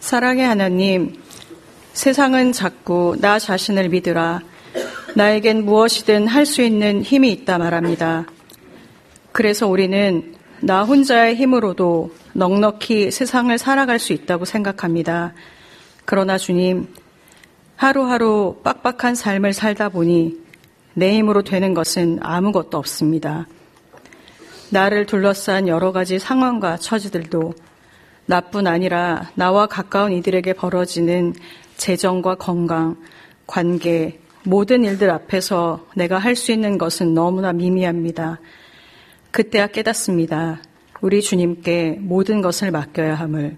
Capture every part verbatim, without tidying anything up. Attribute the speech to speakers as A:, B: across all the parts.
A: 사랑의 하나님, 세상은 자꾸 나 자신을 믿으라, 나에겐 무엇이든 할 수 있는 힘이 있다 말합니다. 그래서 우리는 나 혼자의 힘으로도 넉넉히 세상을 살아갈 수 있다고 생각합니다. 그러나 주님, 하루하루 빡빡한 삶을 살다 보니 내 힘으로 되는 것은 아무것도 없습니다. 나를 둘러싼 여러 가지 상황과 처지들도 나뿐 아니라 나와 가까운 이들에게 벌어지는 재정과 건강, 관계, 모든 일들 앞에서 내가 할 수 있는 것은 너무나 미미합니다. 그때야 깨닫습니다. 우리 주님께 모든 것을 맡겨야 함을.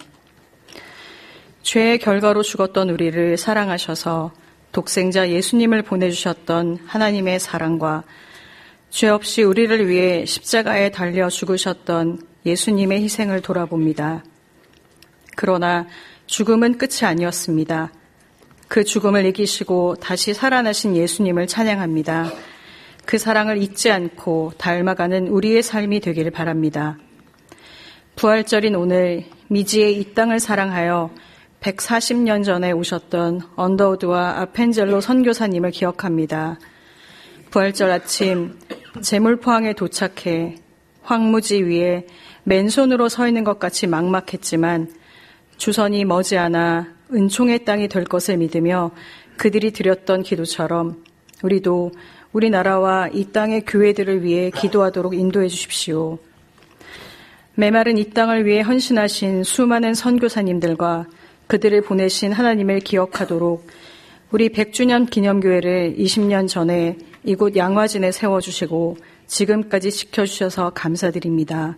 A: 죄의 결과로 죽었던 우리를 사랑하셔서 독생자 예수님을 보내주셨던 하나님의 사랑과 죄 없이 우리를 위해 십자가에 달려 죽으셨던 예수님의 희생을 돌아봅니다. 그러나 죽음은 끝이 아니었습니다. 그 죽음을 이기시고 다시 살아나신 예수님을 찬양합니다. 그 사랑을 잊지 않고 닮아가는 우리의 삶이 되기를 바랍니다. 부활절인 오늘 미지의 이 땅을 사랑하여 백사십 년 전에 오셨던 언더우드와 아펜젤로 선교사님을 기억합니다. 부활절 아침 제물포항에 도착해 황무지 위에 맨손으로 서 있는 것 같이 막막했지만 주선이 머지않아 은총의 땅이 될 것을 믿으며 그들이 드렸던 기도처럼 우리도 우리나라와 이 땅의 교회들을 위해 기도하도록 인도해 주십시오. 메마른 이 땅을 위해 헌신하신 수많은 선교사님들과 그들을 보내신 하나님을 기억하도록 우리 백 주년 기념교회를 이십 년 전에 이곳 양화진에 세워주시고 지금까지 지켜주셔서 감사드립니다.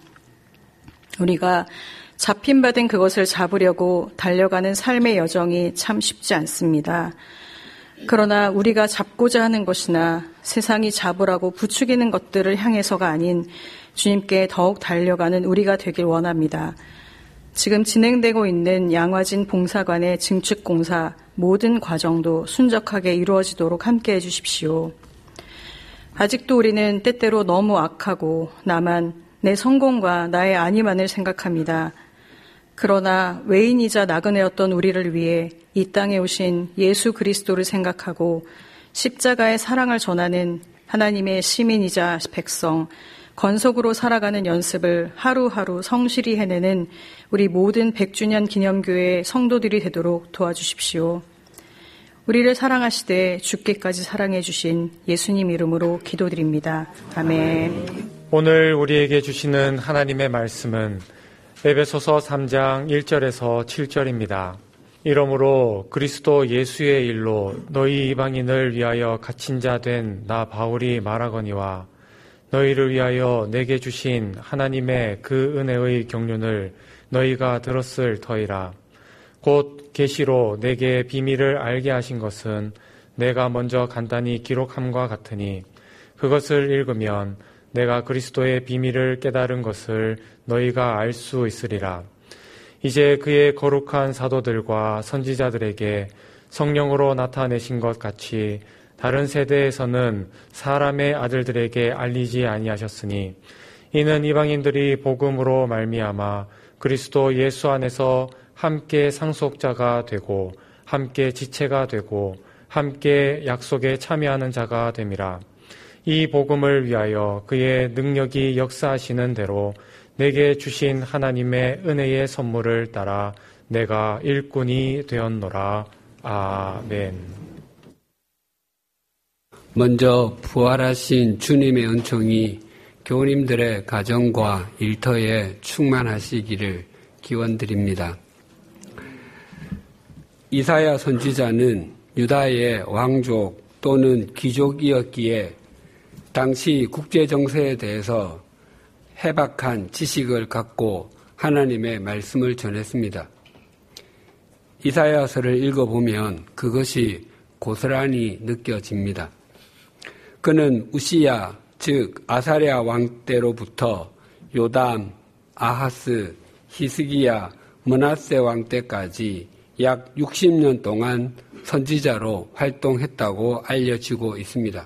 A: 우리가 잡힘받은 그것을 잡으려고 달려가는 삶의 여정이 참 쉽지 않습니다. 그러나 우리가 잡고자 하는 것이나 세상이 잡으라고 부추기는 것들을 향해서가 아닌 주님께 더욱 달려가는 우리가 되길 원합니다. 지금 진행되고 있는 양화진 봉사관의 증축 공사 모든 과정도 순적하게 이루어지도록 함께해 주십시오. 아직도 우리는 때때로 너무 악하고 나만 내 성공과 나의 안위만을 생각합니다. 그러나 외인이자 나그네였던 우리를 위해 이 땅에 오신 예수 그리스도를 생각하고 십자가의 사랑을 전하는 하나님의 시민이자 백성, 건석으로 살아가는 연습을 하루하루 성실히 해내는 우리 모든 백 주년 기념교회 성도들이 되도록 도와주십시오. 우리를 사랑하시되 죽기까지 사랑해 주신 예수님 이름으로 기도드립니다. 아멘.
B: 오늘 우리에게 주시는 하나님의 말씀은 에베소서 삼 장 일 절에서 칠 절입니다. 이러므로 그리스도 예수의 일로 너희 이방인을 위하여 갇힌 자 된 나 바울이 말하거니와 너희를 위하여 내게 주신 하나님의 그 은혜의 경륜을 너희가 들었을 터이라. 곧 계시로 내게 비밀을 알게 하신 것은 내가 먼저 간단히 기록함과 같으니 그것을 읽으면 내가 그리스도의 비밀을 깨달은 것을 너희가 알 수 있으리라. 이제 그의 거룩한 사도들과 선지자들에게 성령으로 나타내신 것 같이 다른 세대에서는 사람의 아들들에게 알리지 아니하셨으니 이는 이방인들이 복음으로 말미암아 그리스도 예수 안에서 함께 상속자가 되고 함께 지체가 되고 함께 약속에 참여하는 자가 됨이라. 이 복음을 위하여 그의 능력이 역사하시는 대로 내게 주신 하나님의 은혜의 선물을 따라 내가 일꾼이 되었노라. 아멘.
C: 먼저 부활하신 주님의 은총이 교우님들의 가정과 일터에 충만하시기를 기원드립니다. 이사야 선지자는 유다의 왕족 또는 귀족이었기에 당시 국제정세에 대해서 해박한 지식을 갖고 하나님의 말씀을 전했습니다. 이사야서를 읽어보면 그것이 고스란히 느껴집니다. 그는 우시야, 즉 아사랴 왕 때로부터 요담, 아하스, 히스기야, 므낫세 왕 때까지 약 육십 년 동안 선지자로 활동했다고 알려지고 있습니다.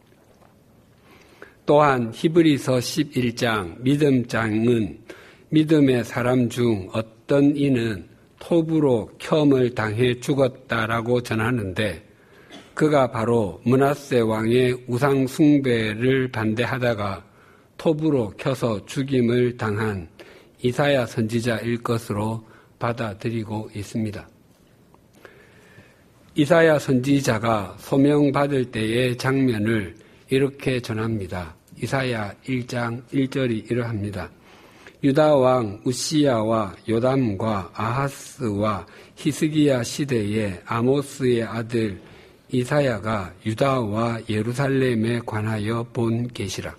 C: 또한 히브리서 십일 장 믿음장은 믿음의 사람 중 어떤 이는 톱으로 켬을 당해 죽었다라고 전하는데 그가 바로 므낫세 왕의 우상 숭배를 반대하다가 톱으로 켜서 죽임을 당한 이사야 선지자일 것으로 받아들이고 있습니다. 이사야 선지자가 소명받을 때의 장면을 이렇게 전합니다. 이사야 일 장 일 절이 이러합니다. 유다 왕 우시야와 요담과 아하스와 히스기야 시대에 아모스의 아들 이사야가 유다와 예루살렘에 관하여 본 계시라.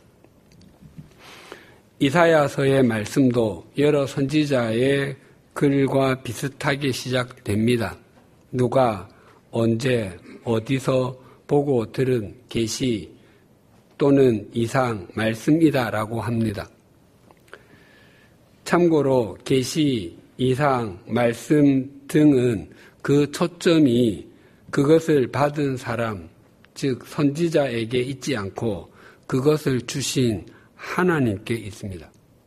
C: 이사야서의 말씀도 여러 선지자의 글과 비슷하게 시작됩니다. 누가 언제 어디서 보고 들은 계시 또는 이상 말씀이다라고 합니다. 참고로 계시, 이상, 말씀 등은 그 초점이 그것을 받은 사람, 즉 선지자에게 있지 않고 그것을 주신 하나님께 있습니다.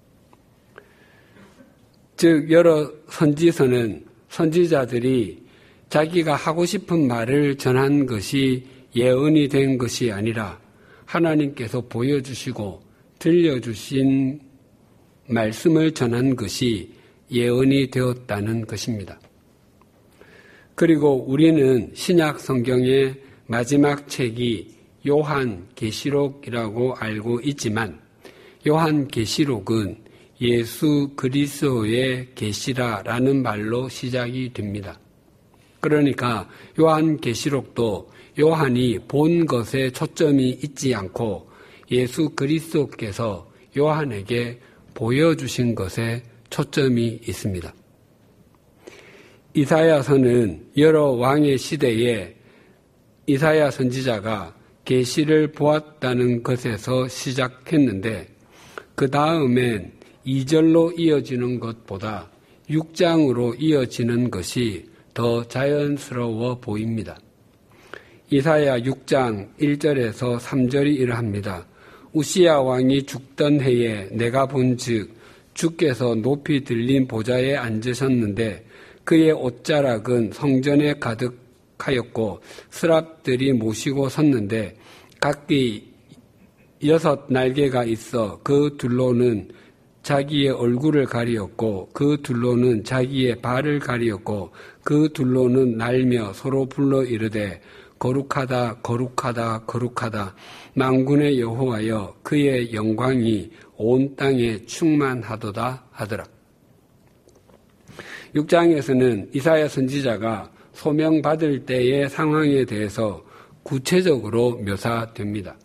C: 즉 여러 선지서는 선지자들이 자기가 하고 싶은 말을 전한 것이 예언이 된 것이 아니라 하나님께서 보여주시고 들려주신 말씀을 전한 것이 예언이 되었다는 것입니다. 그리고 우리는 신약 성경의 마지막 책이 요한계시록이라고 알고 있지만 요한계시록은 예수 그리스도의 계시라라는 말로 시작이 됩니다. 그러니까 요한계시록도 요한이 본 것에 초점이 있지 않고 예수 그리스도께서 요한에게 보여주신 것에 초점이 있습니다. 이사야서는 여러 왕의 시대에 이사야 선지자가 계시를 보았다는 것에서 시작했는데 그 다음엔 이 절로 이어지는 것보다 육 장으로 이어지는 것이 더 자연스러워 보입니다. 이사야 육 장 일 절에서 삼 절이 이러합니다. 우시야 왕이 죽던 해에 내가 본즉 주께서 높이 들린 보좌에 앉으셨는데 그의 옷자락은 성전에 가득하였고 스랍들이 모시고 섰는데 각기 여섯 날개가 있어 그 둘로는 자기의 얼굴을 가리었고 그 둘로는 자기의 발을 가리었고 그 둘로는 날며 서로 불러 이르되 거룩하다 거룩하다 거룩하다 만군의 여호와여 그의 영광이 온 땅에 충만하도다 하더라. 육 장에서는 이사야 선지자가 소명받을 때의 상황에 대해서 구체적으로 묘사됩니다.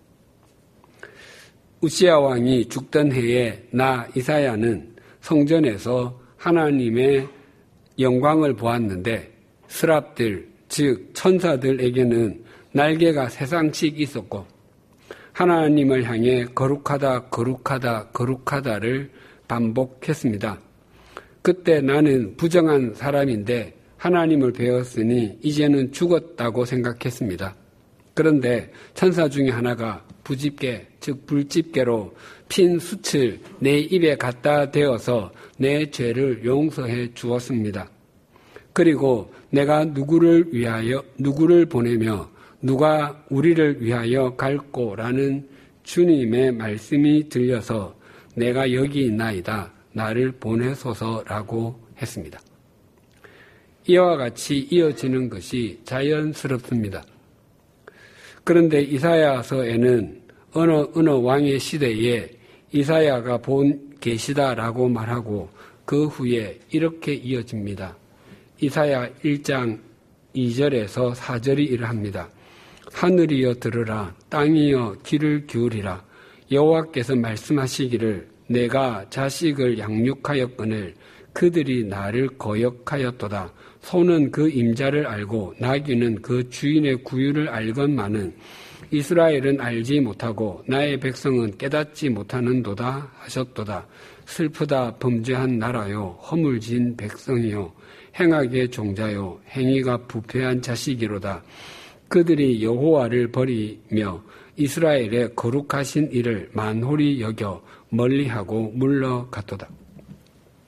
C: 우시야 왕이 죽던 해에 나 이사야는 성전에서 하나님의 영광을 보았는데 스랍들 즉 천사들에게는 날개가 세 쌍씩 있었고 하나님을 향해 거룩하다 거룩하다 거룩하다를 반복했습니다. 그때 나는 부정한 사람인데 하나님을 배웠으니 이제는 죽었다고 생각했습니다. 그런데 천사 중에 하나가 부집게 즉 불집게로 핀 숯을 내 입에 갖다 대어서 내 죄를 용서해 주었습니다. 그리고 내가 누구를 위하여 누구를 보내며 누가 우리를 위하여 갈꼬라는 주님의 말씀이 들려서 내가 여기 있나이다 나를 보내소서라고 했습니다. 이와 같이 이어지는 것이 자연스럽습니다. 그런데 이사야서에는 어느 어느 왕의 시대에 이사야가 본 계시다라고 말하고 그 후에 이렇게 이어집니다. 이사야 일 장 이 절에서 사 절이 이러합니다. 하늘이여 들으라 땅이여 귀를 기울이라 여호와께서 말씀하시기를 내가 자식을 양육하였거늘 그들이 나를 거역하였도다. 소는 그 임자를 알고 나귀는 그 주인의 구유를 알건만은 이스라엘은 알지 못하고 나의 백성은 깨닫지 못하는도다 하셨도다. 슬프다 범죄한 나라요 허물진 백성이요 행악의 종자요 행위가 부패한 자식이로다. 그들이 여호와를 버리며 이스라엘의 거룩하신 이를 만홀히 여겨 멀리하고 물러갔도다.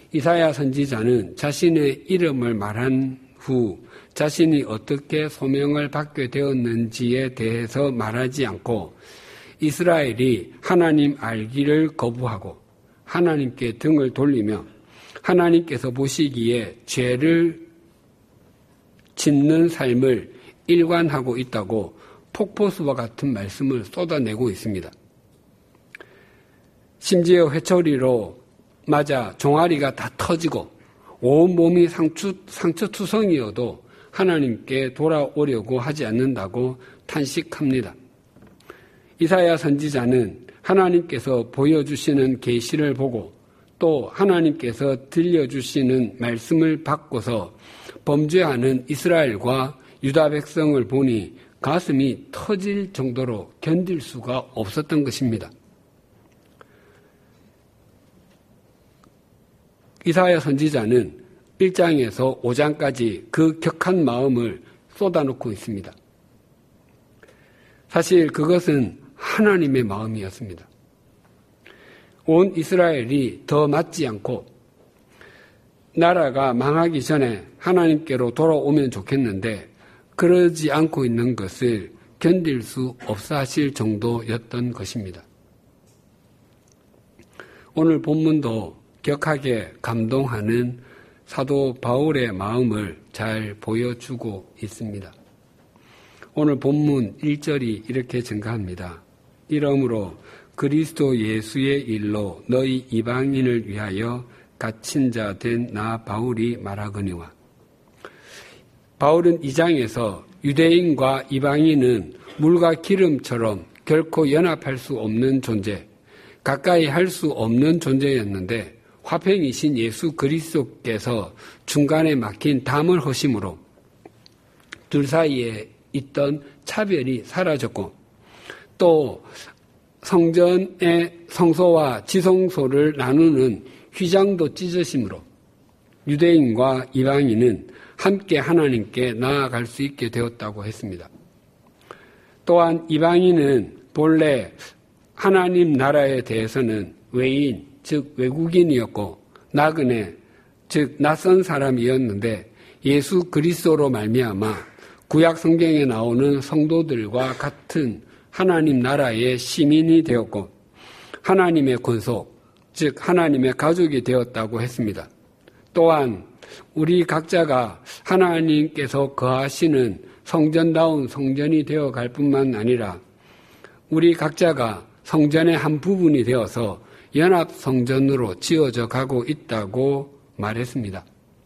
C: 이사야 선지자는 자신의 이름을 말한 후 자신이 어떻게 소명을 받게 되었는지에 대해서 말하지 않고 이스라엘이 하나님 알기를 거부하고 하나님께 등을 돌리며 하나님께서 보시기에 죄를 짓는 삶을 일관하고 있다고 폭포수와 같은 말씀을 쏟아내고 있습니다. 심지어 회초리로 맞아 종아리가 다 터지고 온몸이 상추, 상처투성이어도 하나님께 돌아오려고 하지 않는다고 탄식합니다. 이사야 선지자는 하나님께서 보여주시는 계시를 보고 또 하나님께서 들려주시는 말씀을 받고서 범죄하는 이스라엘과 유다 백성을 보니 가슴이 터질 정도로 견딜 수가 없었던 것입니다. 이사야 선지자는 일 장에서 오 장까지 그 격한 마음을 쏟아놓고 있습니다. 사실 그것은 하나님의 마음이었습니다. 온 이스라엘이 더 맞지 않고 나라가 망하기 전에 하나님께로 돌아오면 좋겠는데 그러지 않고 있는 것을 견딜 수 없어 하실 정도였던 것입니다. 오늘 본문도 격하게 감동하는 사도 바울의 마음을 잘 보여주고 있습니다. 오늘 본문 일 절이 이렇게 증가합니다. 이러므로 그리스도 예수의 일로 너희 이방인을 위하여 갇힌 자 된 나 바울이 말하거니와. 바울은 이 장에서 유대인과 이방인은 물과 기름처럼 결코 연합할 수 없는 존재, 가까이 할 수 없는 존재였는데 화평이신 예수 그리스도께서 중간에 막힌 담을 허심으로 둘 사이에 있던 차별이 사라졌고 또 성전의 성소와 지성소를 나누는 휘장도 찢어심으로 유대인과 이방인은 함께 하나님께 나아갈 수 있게 되었다고 했습니다. 또한 이방인은 본래 하나님 나라에 대해서는 외인, 즉 외국인이었고 나그네, 즉 낯선 사람이었는데 예수 그리스도로 말미암아 구약 성경에 나오는 성도들과 같은 하나님 나라의 시민이 되었고 하나님의 권속, 즉 하나님의 가족이 되었다고 했습니다. 또한 우리 각자가 하나님께서 거하시는 성전다운 성전이 되어갈 뿐만 아니라 우리 각자가 성전의 한 부분이 되어서 연합성전으로 지어져 가고 있다고 말했습니다.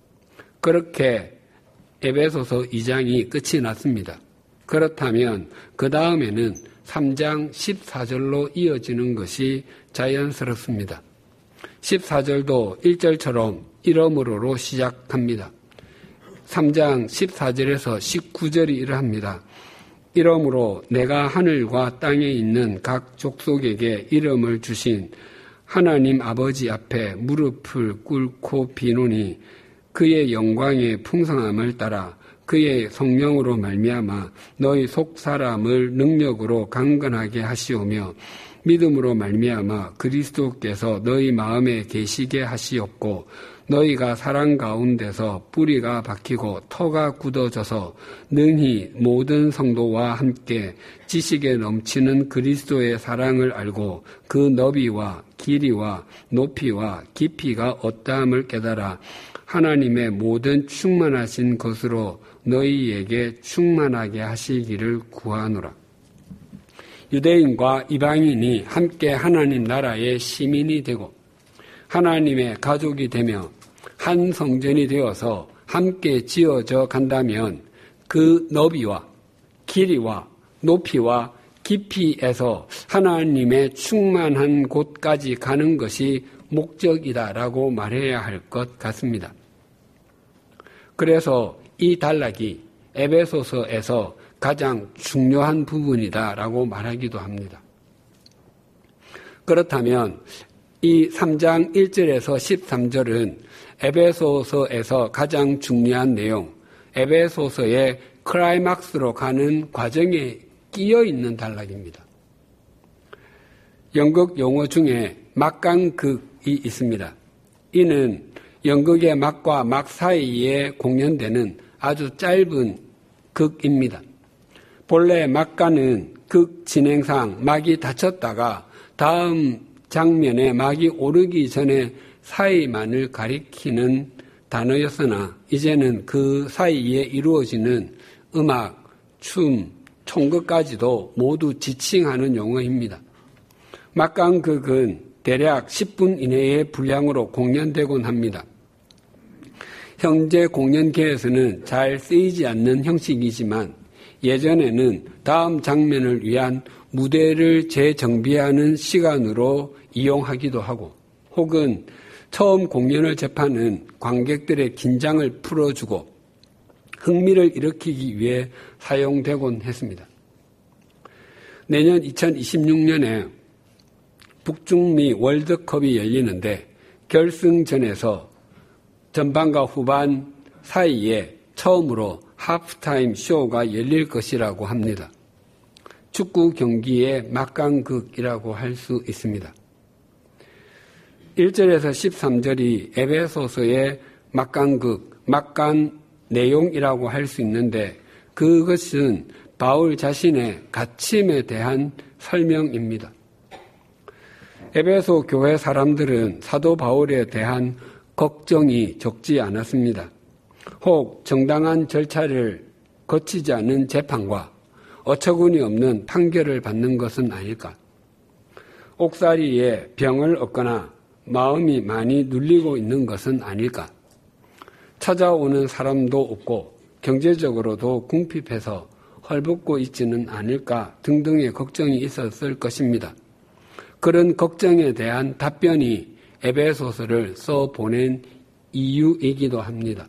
C: 그렇게 에베소서 이 장이 끝이 났습니다. 그렇다면 그 다음에는 삼 장 십사 절로 이어지는 것이 자연스럽습니다. 십사 절도 일 절처럼 이러므로로 시작합니다. 삼 장 십사 절에서 십구 절이 이러합니다. 이러므로 내가 하늘과 땅에 있는 각 족속에게 이름을 주신 하나님 아버지 앞에 무릎을 꿇고 비노니 그의 영광의 풍성함을 따라 그의 성령으로 말미암아 너희 속 사람을 능력으로 강건하게 하시오며 믿음으로 말미암아 그리스도께서 너희 마음에 계시게 하시옵고 너희가 사랑 가운데서 뿌리가 박히고 터가 굳어져서 능히 모든 성도와 함께 지식에 넘치는 그리스도의 사랑을 알고 그 너비와 길이와 높이와 깊이가 어떠함을 깨달아 하나님의 모든 충만하신 것으로 너희에게 충만하게 하시기를 구하노라. 유대인과 이방인이 함께 하나님 나라의 시민이 되고 하나님의 가족이 되며 한 성전이 되어서 함께 지어져 간다면 그 너비와 길이와 높이와 깊이에서 하나님의 충만한 곳까지 가는 것이 목적이다라고 말해야 할 것 같습니다. 그래서 이 단락이 에베소서에서 가장 중요한 부분이다라고 말하기도 합니다. 그렇다면 이 삼 장 일 절에서 십삼 절은 에베소서에서 가장 중요한 내용, 에베소서의 클라이막스로 가는 과정에 끼어 있는 단락입니다. 영국 용어 중에 막강극이 있습니다. 이는 연극의 막과 막 사이에 공연되는 아주 짧은 극입니다. 본래 막가는 극 진행상 막이 닫혔다가 다음 장면에 막이 오르기 전에 사이만을 가리키는 단어였으나 이제는 그 사이에 이루어지는 음악, 춤, 총극까지도 모두 지칭하는 용어입니다. 막강극은 대략 십 분 이내의 분량으로 공연되곤 합니다. 현재 공연계에서는 잘 쓰이지 않는 형식이지만 예전에는 다음 장면을 위한 무대를 재정비하는 시간으로 이용하기도 하고 혹은 처음 공연을 접하는 관객들의 긴장을 풀어주고 흥미를 일으키기 위해 사용되곤 했습니다. 내년 이천이십육 년에 북중미 월드컵이 열리는데 결승전에서 전반과 후반 사이에 처음으로 하프타임 쇼가 열릴 것이라고 합니다. 축구 경기의 막강극이라고 할 수 있습니다. 일 절에서 십삼 절이 에베소서의 막강극, 막강 내용이라고 할 수 있는데 그것은 바울 자신의 갇힘에 대한 설명입니다. 에베소 교회 사람들은 사도 바울에 대한 걱정이 적지 않았습니다. 혹 정당한 절차를 거치지 않은 재판과 어처구니 없는 판결을 받는 것은 아닐까? 옥살이에 병을 얻거나 마음이 많이 눌리고 있는 것은 아닐까? 찾아오는 사람도 없고 경제적으로도 궁핍해서 헐벗고 있지는 않을까 등등의 걱정이 있었을 것입니다. 그런 걱정에 대한 답변이 에베소서를 써보낸 이유이기도 합니다.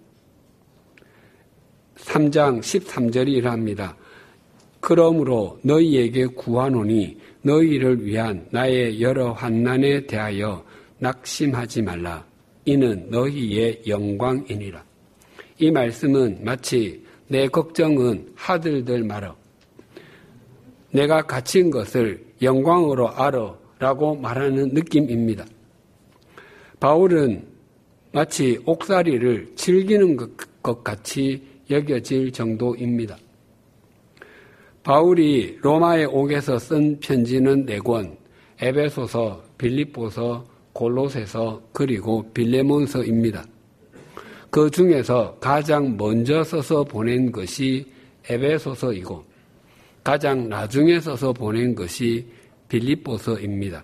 C: 삼 장 십삼 절이 이러합니다. 그러므로 너희에게 구하노니 너희를 위한 나의 여러 환난에 대하여 낙심하지 말라. 이는 너희의 영광이니라. 이 말씀은 마치 내 걱정은 하들들 말어. 내가 갇힌 것을 영광으로 알아 라고 말하는 느낌입니다. 바울은 마치 옥살이를 즐기는 것 같이 여겨질 정도입니다. 바울이 로마의 옥에서 쓴 편지는 네 권, 에베소서, 빌립보서, 골로새서, 그리고 빌레몬서입니다. 그 중에서 가장 먼저 써서 보낸 것이 에베소서이고 가장 나중에 써서 보낸 것이 빌립보서입니다.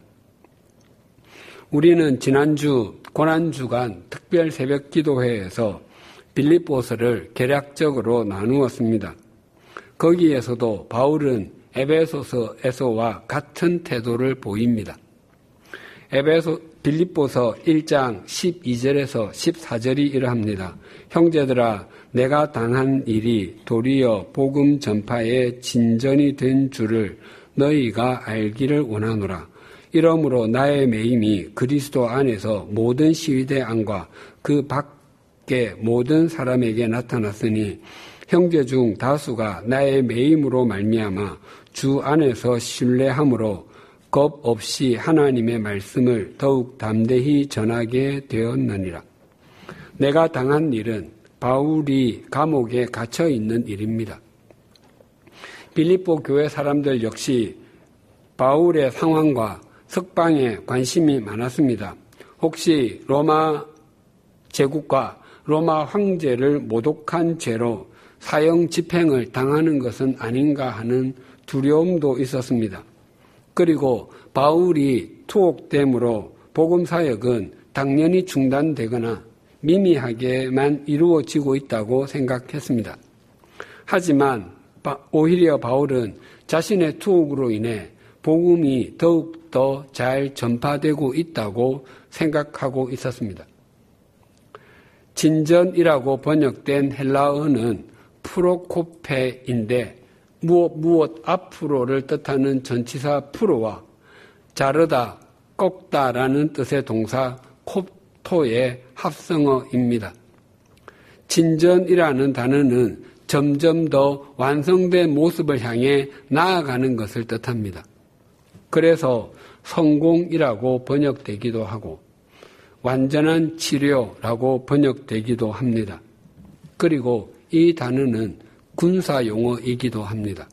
C: 우리는 지난주 고난주간 특별 새벽 기도회에서 빌립보서를 개략적으로 나누었습니다. 거기에서도 바울은 에베소서에서와 같은 태도를 보입니다. 에베소 빌립보서 일 장 십이 절에서 십사 절이 이러합니다. 형제들아 내가 당한 일이 도리어 복음 전파의 진전이 된 줄을 너희가 알기를 원하노라. 이러므로 나의 매임이 그리스도 안에서 모든 시위대 안과 그 밖의 모든 사람에게 나타났으니 형제 중 다수가 나의 매임으로 말미암아 주 안에서 신뢰함으로 겁 없이 하나님의 말씀을 더욱 담대히 전하게 되었느니라. 내가 당한 일은 바울이 감옥에 갇혀 있는 일입니다. 빌립보 교회 사람들 역시 바울의 상황과 석방에 관심이 많았습니다. 혹시 로마 제국과 로마 황제를 모독한 죄로 사형 집행을 당하는 것은 아닌가 하는 두려움도 있었습니다. 그리고 바울이 투옥됨으로 복음 사역은 당연히 중단되거나 미미하게만 이루어지고 있다고 생각했습니다. 하지만 오히려 바울은 자신의 투옥으로 인해 복음이 더욱더 잘 전파되고 있다고 생각하고 있었습니다. 진전이라고 번역된 헬라어는 프로코페인데 무엇 무엇 앞으로를 뜻하는 전치사 프로와 자르다, 꺾다라는 뜻의 동사 콥토의 합성어입니다. 진전이라는 단어는 점점 더 완성된 모습을 향해 나아가는 것을 뜻합니다. 그래서 성공이라고 번역되기도 하고 완전한 치료라고 번역되기도 합니다. 그리고 이 단어는 군사 용어이기도 합니다.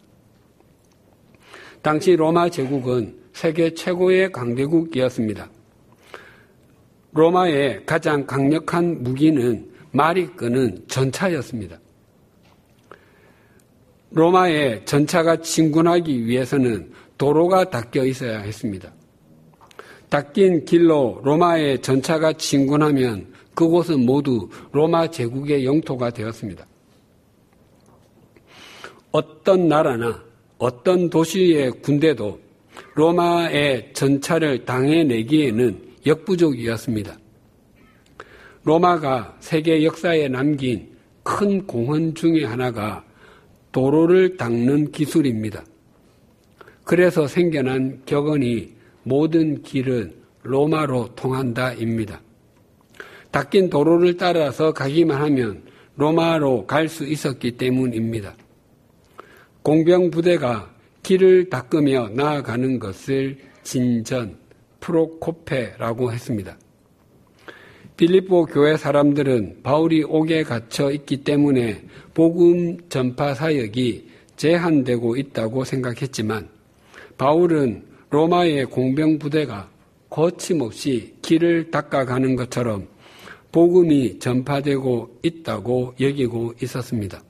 C: 당시 로마 제국은 세계 최고의 강대국이었습니다. 로마의 가장 강력한 무기는 말이 끄는 전차였습니다. 로마의 전차가 진군하기 위해서는 도로가 닦여 있어야 했습니다. 닦인 길로 로마의 전차가 진군하면 그곳은 모두 로마 제국의 영토가 되었습니다. 어떤 나라나 어떤 도시의 군대도 로마의 전차를 당해내기에는 역부족이었습니다. 로마가 세계 역사에 남긴 큰 공헌 중에 하나가 도로를 닦는 기술입니다. 그래서 생겨난 격언이 모든 길은 로마로 통한다입니다. 닦인 도로를 따라서 가기만 하면 로마로 갈 수 있었기 때문입니다. 공병 부대가 길을 닦으며 나아가는 것을 진전, 프로코페라고 했습니다. 빌립보 교회 사람들은 바울이 옥에 갇혀 있기 때문에 복음 전파 사역이 제한되고 있다고 생각했지만 바울은 로마의 공병 부대가 거침없이 길을 닦아가는 것처럼 복음이 전파되고 있다고 여기고 있었습니다.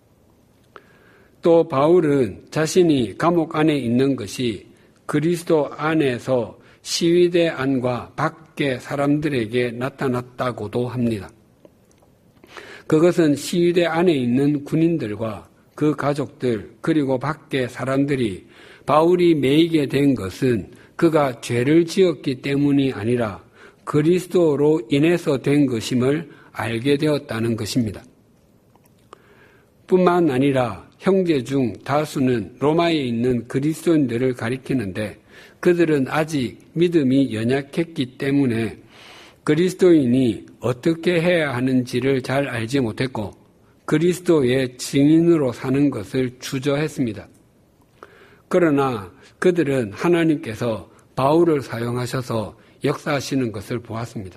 C: 또 바울은 자신이 감옥 안에 있는 것이 그리스도 안에서 시위대 안과 밖의 사람들에게 나타났다고도 합니다. 그것은 시위대 안에 있는 군인들과 그 가족들 그리고 밖의 사람들이 바울이 매이게 된 것은 그가 죄를 지었기 때문이 아니라 그리스도로 인해서 된 것임을 알게 되었다는 것입니다. 뿐만 아니라 형제 중 다수는 로마에 있는 그리스도인들을 가리키는데 그들은 아직 믿음이 연약했기 때문에 그리스도인이 어떻게 해야 하는지를 잘 알지 못했고 그리스도의 증인으로 사는 것을 주저했습니다. 그러나 그들은 하나님께서 바울을 사용하셔서 역사하시는 것을 보았습니다.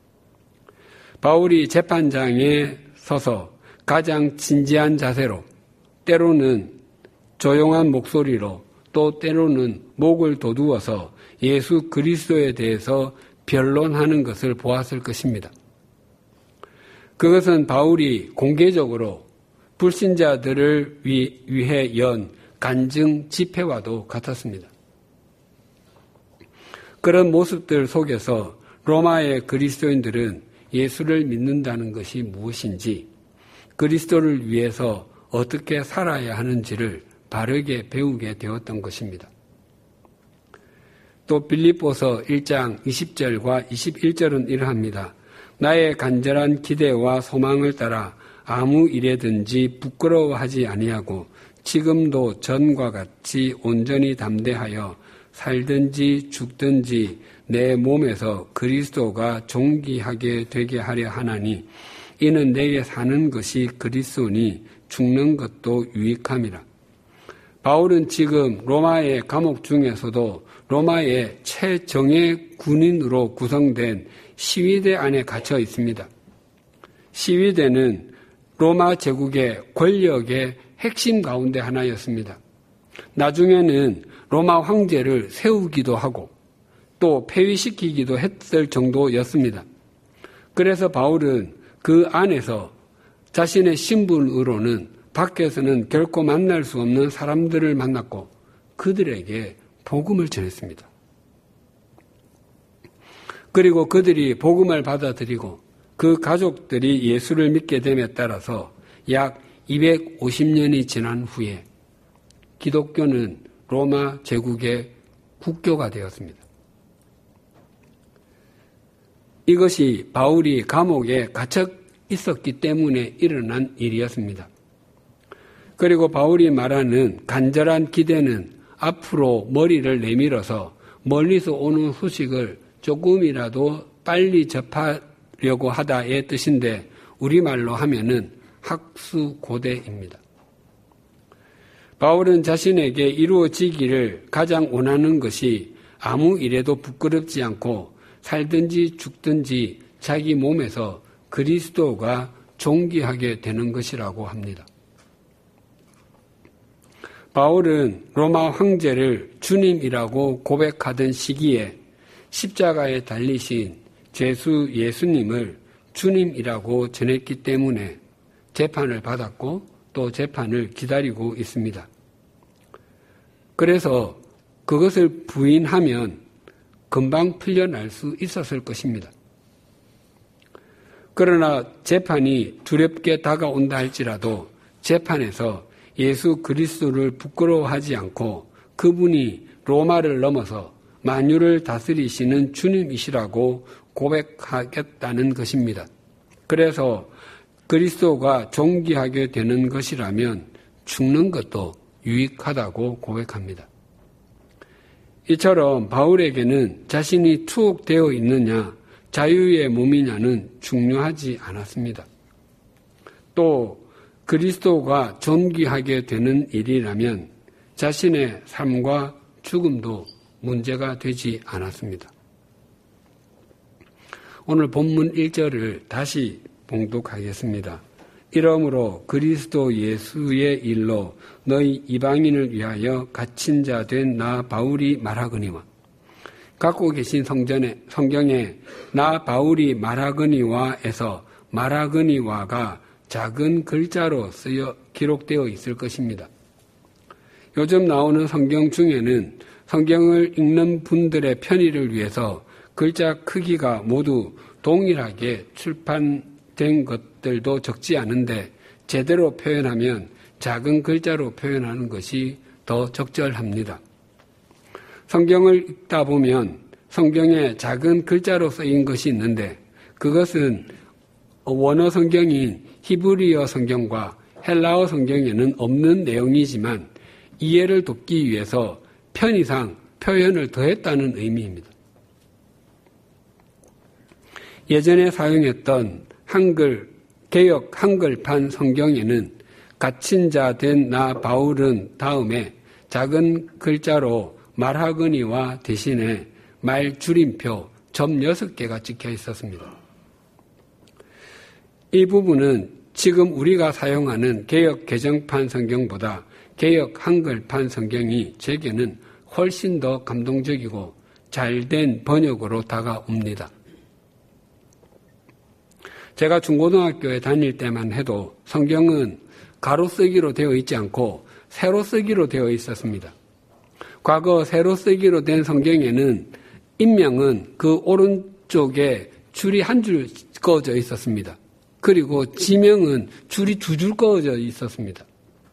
C: 바울이 재판장에 서서 가장 진지한 자세로 때로는 조용한 목소리로 또 때로는 목을 도두어서 예수 그리스도에 대해서 변론하는 것을 보았을 것입니다. 그것은 바울이 공개적으로 불신자들을 위해 연 간증 집회와도 같았습니다. 그런 모습들 속에서 로마의 그리스도인들은 예수를 믿는다는 것이 무엇인지, 그리스도를 위해서 어떻게 살아야 하는지를 바르게 배우게 되었던 것입니다. 또 빌립보서 일 장 이십 절과 이십일 절은 이러합니다. 나의 간절한 기대와 소망을 따라 아무 일에든지 부끄러워하지 아니하고 지금도 전과 같이 온전히 담대하여 살든지 죽든지 내 몸에서 그리스도가 존귀하게 되게 하려 하나니 이는 내게 사는 것이 그리스도니 죽는 것도 유익함이라. 바울은 지금 로마의 감옥 중에서도 로마의 최정예 군인으로 구성된 시위대 안에 갇혀 있습니다. 시위대는 로마 제국의 권력의 핵심 가운데 하나였습니다. 나중에는 로마 황제를 세우기도 하고 또 폐위시키기도 했을 정도였습니다. 그래서 바울은 그 안에서 자신의 신분으로는 밖에서는 결코 만날 수 없는 사람들을 만났고 그들에게 복음을 전했습니다. 그리고 그들이 복음을 받아들이고 그 가족들이 예수를 믿게 됨에 따라서 약 이백오십 년이 지난 후에 기독교는 로마 제국의 국교가 되었습니다. 이것이 바울이 감옥에 갇혀 있었기 때문에 일어난 일이었습니다. 그리고 바울이 말하는 간절한 기대는 앞으로 머리를 내밀어서 멀리서 오는 소식을 조금이라도 빨리 접하려고 하다의 뜻인데 우리말로 하면은 학수고대입니다. 바울은 자신에게 이루어지기를 가장 원하는 것이 아무 일에도 부끄럽지 않고 살든지 죽든지 자기 몸에서 그리스도가 존귀하게 되는 것이라고 합니다. 바울은 로마 황제를 주님이라고 고백하던 시기에 십자가에 달리신 죄수 예수님을 주님이라고 전했기 때문에 재판을 받았고 또 재판을 기다리고 있습니다. 그래서 그것을 부인하면 금방 풀려날 수 있었을 것입니다. 그러나 재판이 두렵게 다가온다 할지라도 재판에서 예수 그리스도를 부끄러워하지 않고 그분이 로마를 넘어서 만유를 다스리시는 주님이시라고 고백하겠다는 것입니다. 그래서 그리스도가 존귀하게 되는 것이라면 죽는 것도 유익하다고 고백합니다. 이처럼 바울에게는 자신이 투옥되어 있느냐 자유의 몸이냐는 중요하지 않았습니다. 또 그리스도가 존귀하게 되는 일이라면 자신의 삶과 죽음도 문제가 되지 않았습니다. 오늘 본문 일 절을 다시 봉독하겠습니다. 이러므로 그리스도 예수의 일로 너희 이방인을 위하여 갇힌 자 된 나 바울이 말하거니와. 갖고 계신 성전에, 성경에 나 바울이 말하거니와에서 말하거니와가 작은 글자로 쓰여 기록되어 있을 것입니다. 요즘 나오는 성경 중에는 성경을 읽는 분들의 편의를 위해서 글자 크기가 모두 동일하게 출판된 것들도 적지 않은데 제대로 표현하면 작은 글자로 표현하는 것이 더 적절합니다. 성경을 읽다 보면 성경에 작은 글자로 쓰인 것이 있는데 그것은 원어 성경인 히브리어 성경과 헬라어 성경에는 없는 내용이지만 이해를 돕기 위해서 편의상 표현을 더했다는 의미입니다. 예전에 사용했던 한글, 개역 한글판 성경에는 갇힌 자 된 나 바울은 다음에 작은 글자로 말하거니와 대신에 말 줄임표 점 여섯 개가 찍혀 있었습니다. 이 부분은 지금 우리가 사용하는 개역 개정판 성경보다 개역 한글판 성경이 제게는 훨씬 더 감동적이고 잘된 번역으로 다가옵니다. 제가 중고등학교에 다닐 때만 해도 성경은 가로 쓰기로 되어 있지 않고 세로 쓰기로 되어 있었습니다. 과거 세로 쓰기로 된 성경에는 인명은 그 오른쪽에 줄이 한 줄 그어져 있었습니다. 그리고 지명은 줄이 두 줄 그어져 있었습니다.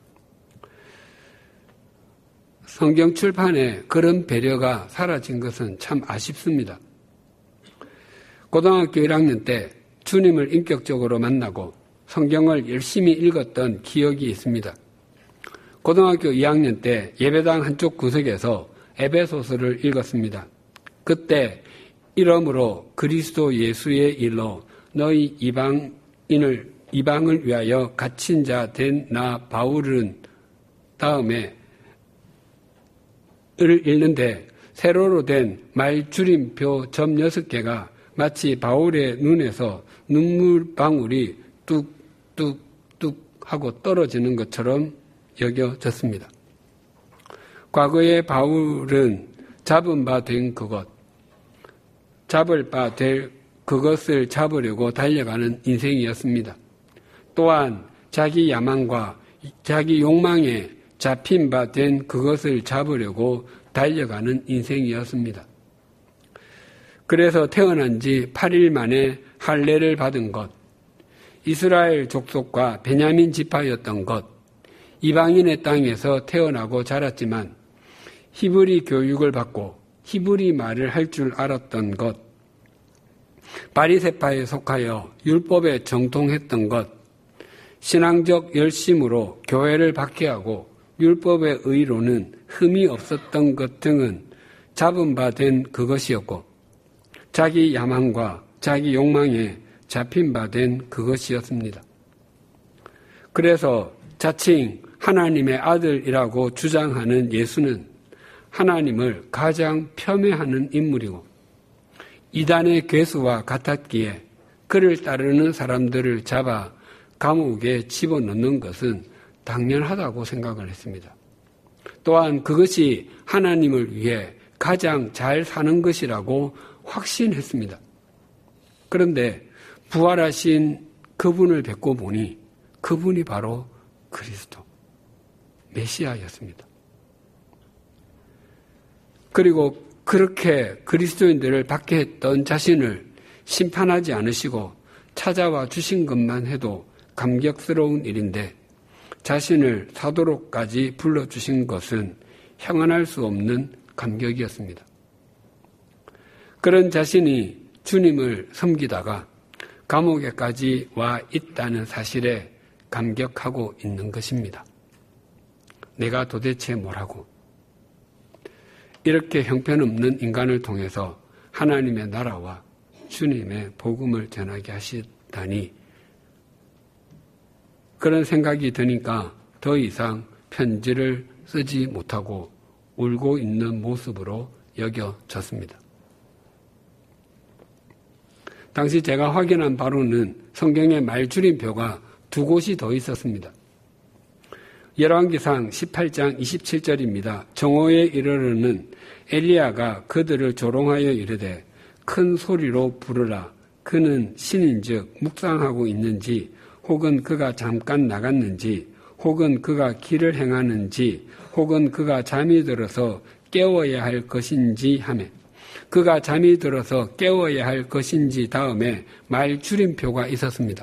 C: 성경 출판에 그런 배려가 사라진 것은 참 아쉽습니다. 고등학교 일 학년 때 주님을 인격적으로 만나고 성경을 열심히 읽었던 기억이 있습니다. 고등학교 이 학년 때 예배당 한쪽 구석에서 에베소서를 읽었습니다. 그때 이러므로 그리스도 예수의 일로 너희 이방인을 이방을 위하여 갇힌 자 된 나 바울은 다음에 을 읽는데 세로로 된 말 줄임표 점 여섯 개가 마치 바울의 눈에서 눈물방울이 뚝뚝뚝 하고 떨어지는 것처럼 여겨졌습니다. 과거의 바울은 잡은 바 된 그것, 잡을 바 될 그것을 잡으려고 달려가는 인생이었습니다. 또한 자기 야망과 자기 욕망에 잡힌 바 된 그것을 잡으려고 달려가는 인생이었습니다. 그래서 태어난 지 팔 일 만에 할례를 받은 것, 이스라엘 족속과 베냐민 지파였던 것, 이방인의 땅에서 태어나고 자랐지만 히브리 교육을 받고 히브리 말을 할 줄 알았던 것, 바리새파에 속하여 율법에 정통했던 것, 신앙적 열심으로 교회를 박해하고 율법의 의로는 흠이 없었던 것 등은 잡은 바 된 그것이었고 자기 야망과 자기 욕망에 잡힌 바 된 그것이었습니다. 그래서 자칭 하나님의 아들이라고 주장하는 예수는 하나님을 가장 폄훼하는 인물이고 이단의 괴수와 같았기에 그를 따르는 사람들을 잡아 감옥에 집어넣는 것은 당연하다고 생각을 했습니다. 또한 그것이 하나님을 위해 가장 잘 사는 것이라고 확신했습니다. 그런데 부활하신 그분을 뵙고 보니 그분이 바로 그리스도, 메시아였습니다. 그리고 그렇게 그리스도인들을 받게 했던 자신을 심판하지 않으시고 찾아와 주신 것만 해도 감격스러운 일인데 자신을 사도로까지 불러주신 것은 형언할 수 없는 감격이었습니다. 그런 자신이 주님을 섬기다가 감옥에까지 와 있다는 사실에 감격하고 있는 것입니다. 내가 도대체 뭐라고? 이렇게 형편없는 인간을 통해서 하나님의 나라와 주님의 복음을 전하게 하시다니 그런 생각이 드니까 더 이상 편지를 쓰지 못하고 울고 있는 모습으로 여겨졌습니다. 당시 제가 확인한 바로는 성경의 말줄임표가 두 곳이 더 있었습니다. 열왕기상 십팔 장 이십칠 절입니다. 정오에 이르러는 엘리야가 그들을 조롱하여 이르되 큰 소리로 부르라. 그는 신인즉 묵상하고 있는지 혹은 그가 잠깐 나갔는지 혹은 그가 길을 행하는지 혹은 그가 잠이 들어서 깨워야 할 것인지 하매 그가 잠이 들어서 깨워야 할 것인지 다음에 말 줄임표가 있었습니다.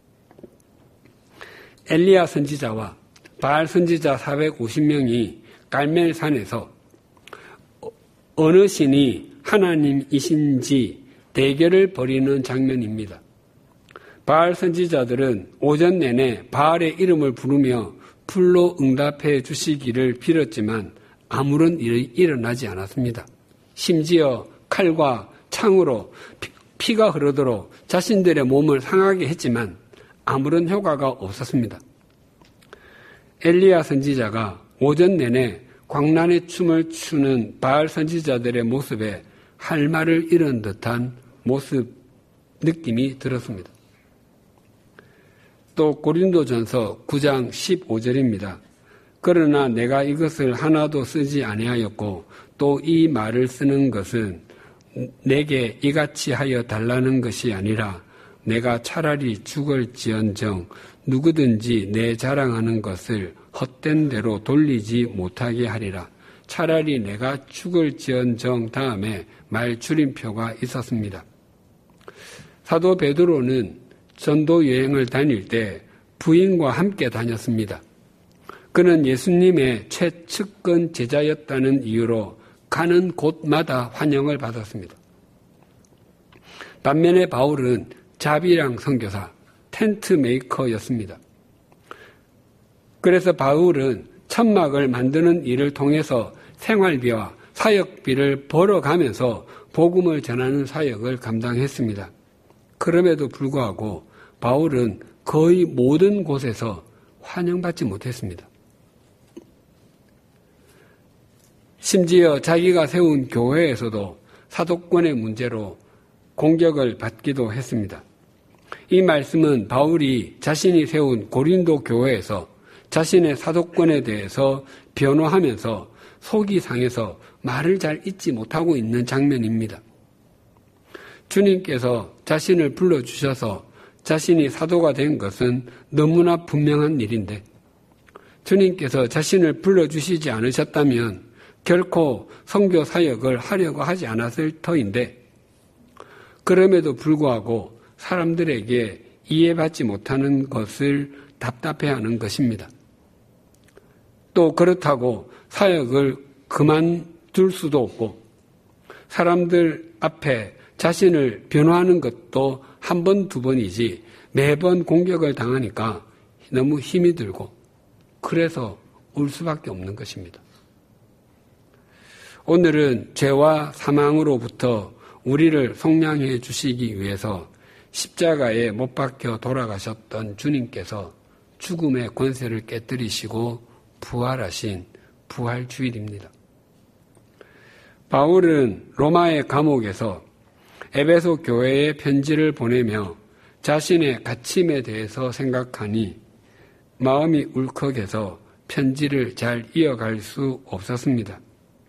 C: 엘리야 선지자와 바알 선지자 사백오십 명이 갈멜산에서 어느 신이 하나님이신지 대결을 벌이는 장면입니다. 바알 선지자들은 오전 내내 바알의 이름을 부르며 불로 응답해 주시기를 빌었지만 아무런 일이 일어나지 않았습니다. 심지어 칼과 창으로 피, 피가 흐르도록 자신들의 몸을 상하게 했지만 아무런 효과가 없었습니다. 엘리야 선지자가 오전 내내 광란의 춤을 추는 바알 선지자들의 모습에 할 말을 잃은 듯한 모습, 느낌이 들었습니다. 또 고린도전서 구 장 십오 절입니다. 그러나 내가 이것을 하나도 쓰지 아니하였고 또 이 말을 쓰는 것은 내게 이같이 하여 달라는 것이 아니라 내가 차라리 죽을지언정 누구든지 내 자랑하는 것을 헛된 대로 돌리지 못하게 하리라. 차라리 내가 죽을지언정 다음에 말 줄임표가 있었습니다. 사도 베드로는 전도 여행을 다닐 때 부인과 함께 다녔습니다. 그는 예수님의 최측근 제자였다는 이유로 가는 곳마다 환영을 받았습니다. 반면에 바울은 자비랑 선교사, 텐트 메이커였습니다. 그래서 바울은 천막을 만드는 일을 통해서 생활비와 사역비를 벌어가면서 복음을 전하는 사역을 감당했습니다. 그럼에도 불구하고 바울은 거의 모든 곳에서 환영받지 못했습니다. 심지어 자기가 세운 교회에서도 사도권의 문제로 공격을 받기도 했습니다. 이 말씀은 바울이 자신이 세운 고린도 교회에서 자신의 사도권에 대해서 변호하면서 속이 상해서 말을 잘 잇지 못하고 있는 장면입니다. 주님께서 자신을 불러주셔서 자신이 사도가 된 것은 너무나 분명한 일인데 주님께서 자신을 불러주시지 않으셨다면 결코 선교 사역을 하려고 하지 않았을 터인데 그럼에도 불구하고 사람들에게 이해받지 못하는 것을 답답해하는 것입니다. 또 그렇다고 사역을 그만둘 수도 없고 사람들 앞에 자신을 변호하는 것도 한 번, 두 번이지 매번 공격을 당하니까 너무 힘이 들고 그래서 울 수밖에 없는 것입니다. 오늘은 죄와 사망으로부터 우리를 속량해 주시기 위해서 십자가에 못 박혀 돌아가셨던 주님께서 죽음의 권세를 깨뜨리시고 부활하신 부활주일입니다. 바울은 로마의 감옥에서 에베소 교회에 편지를 보내며 자신의 갇힘에 대해서 생각하니 마음이 울컥해서 편지를 잘 이어갈 수 없었습니다.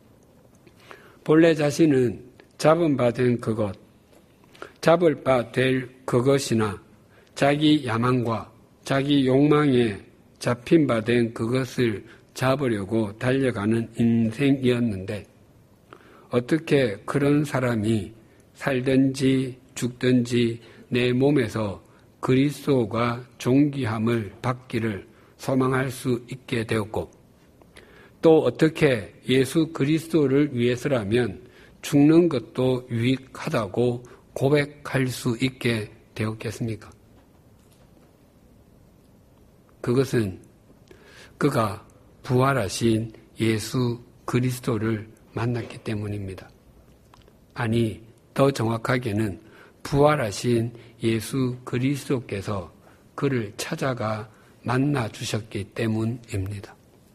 C: 본래 자신은 잡은 바 된 그것, 잡을 바 될 그것이나 자기 야망과 자기 욕망에 잡힌 바 된 그것을 잡으려고 달려가는 인생이었는데 어떻게 그런 사람이 살든지 죽든지 내 몸에서 그리스도가 존귀함을 받기를 소망할 수 있게 되었고 또 어떻게 예수 그리스도를 위해서라면 죽는 것도 유익하다고 고백할 수 있게 되었겠습니까? 그것은 그가 부활하신 예수 그리스도를 만났기 때문입니다. 아니, 더 정확하게는 부활하신 예수 그리스도께서 그를 찾아가 만나 주셨기 때문입니다.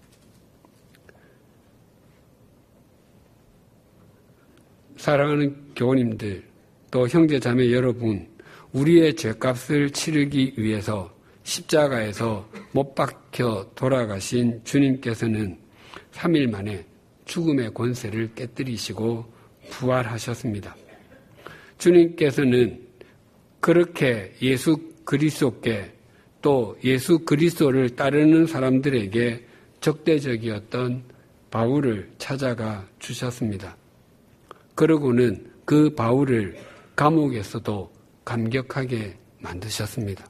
C: 사랑하는 교우님들, 또 형제자매 여러분, 우리의 죄값을 치르기 위해서 십자가에서 못 박혀 돌아가신 주님께서는 삼 일 만에 죽음의 권세를 깨뜨리시고 부활하셨습니다. 주님께서는 그렇게 예수 그리스도께 또 예수 그리스도를 따르는 사람들에게 적대적이었던 바울을 찾아가 주셨습니다. 그러고는 그 바울을 감옥에서도 감격하게 만드셨습니다.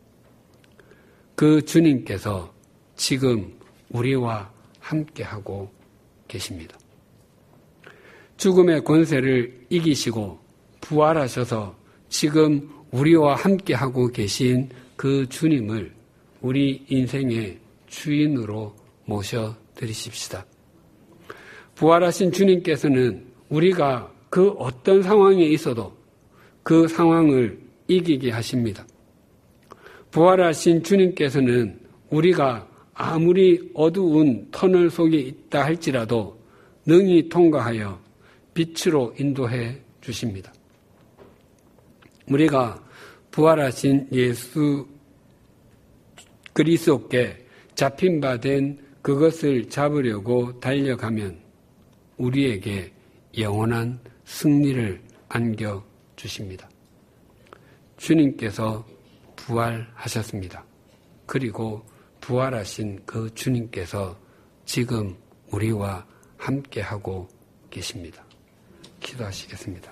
C: 그 주님께서 지금 우리와 함께하고 계십니다. 죽음의 권세를 이기시고 부활하셔서 지금 우리와 함께하고 계신 그 주님을 우리 인생의 주인으로 모셔드리십시다. 부활하신 주님께서는 우리가 그 어떤 상황에 있어도 그 상황을 이기게 하십니다. 부활하신 주님께서는 우리가 아무리 어두운 터널 속에 있다 할지라도 능히 통과하여 빛으로 인도해 주십니다. 우리가 부활하신 예수 그리스도께 잡힌 바 된 그것을 잡으려고 달려가면 우리에게 영원한 승리를 안겨주십니다. 주님께서 부활하셨습니다. 그리고 부활하신 그 주님께서 지금 우리와 함께하고 계십니다. 기도하시겠습니다.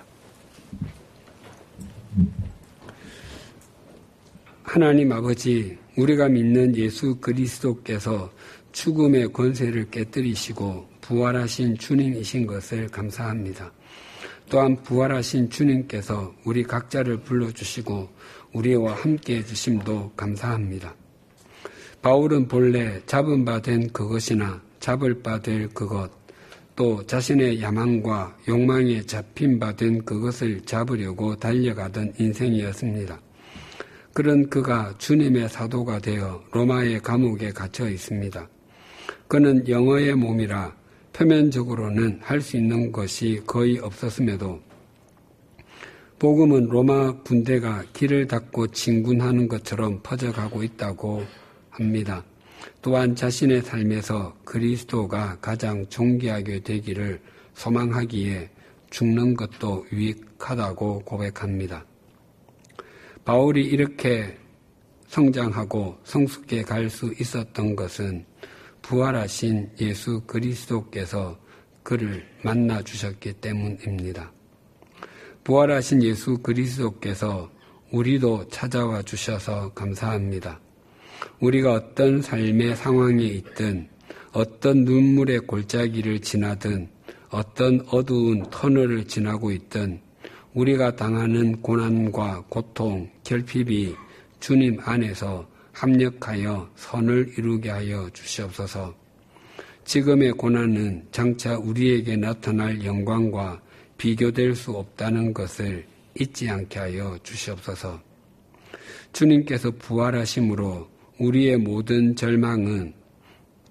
C: 하나님 아버지, 우리가 믿는 예수 그리스도께서 죽음의 권세를 깨뜨리시고 부활하신 주님이신 것을 감사합니다. 또한 부활하신 주님께서 우리 각자를 불러주시고 우리와 함께해 주심도 감사합니다. 바울은 본래 잡은 바 된 그것이나 잡을 바 될 그것, 또 자신의 야망과 욕망에 잡힌 바 된 그것을 잡으려고 달려가던 인생이었습니다. 그런 그가 주님의 사도가 되어 로마의 감옥에 갇혀 있습니다. 그는 영어의 몸이라 표면적으로는 할 수 있는 것이 거의 없었음에도 복음은 로마 군대가 길을 닫고 진군하는 것처럼 퍼져가고 있다고 합니다. 또한 자신의 삶에서 그리스도가 가장 존귀하게 되기를 소망하기에 죽는 것도 유익하다고 고백합니다. 바울이 이렇게 성장하고 성숙해 갈 수 있었던 것은 부활하신 예수 그리스도께서 그를 만나 주셨기 때문입니다. 부활하신 예수 그리스도께서 우리도 찾아와 주셔서 감사합니다. 우리가 어떤 삶의 상황에 있든 어떤 눈물의 골짜기를 지나든 어떤 어두운 터널을 지나고 있든 우리가 당하는 고난과 고통, 결핍이 주님 안에서 합력하여 선을 이루게 하여 주시옵소서. 지금의 고난은 장차 우리에게 나타날 영광과 비교될 수 없다는 것을 잊지 않게 하여 주시옵소서. 주님께서 부활하심으로 우리의 모든 절망은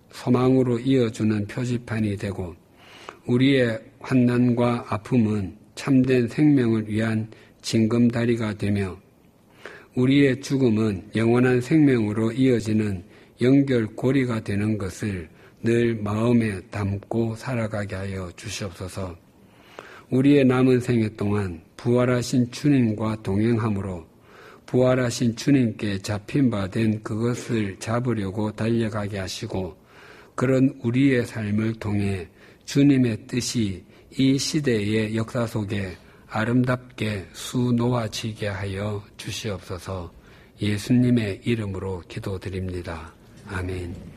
C: 소망으로 이어주는 표지판이 되고 우리의 환난과 아픔은 참된 생명을 위한 징검다리가 되며 우리의 죽음은 영원한 생명으로 이어지는 연결고리가 되는 것을 늘 마음에 담고 살아가게 하여 주시옵소서. 우리의 남은 생애 동안 부활하신 주님과 동행함으로 부활하신 주님께 잡힌 바 된 그것을 잡으려고 달려가게 하시고 그런 우리의 삶을 통해 주님의 뜻이 이 시대의 역사 속에 아름답게 수놓아지게 하여 주시옵소서. 예수님의 이름으로 기도드립니다. 아멘.